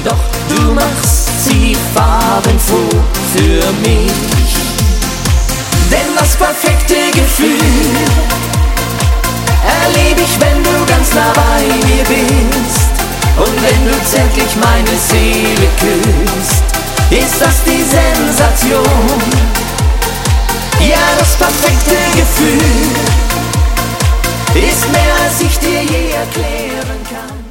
doch du machst sie farbenfroh für mich. Denn das perfekte Gefühl erlebe ich, wenn du ganz nah bei mir bist. Und wenn du zärtlich meine Seele küsst, ist das die Sensation. Ja, das perfekte Gefühl ist mehr, als ich dir je erklären kann.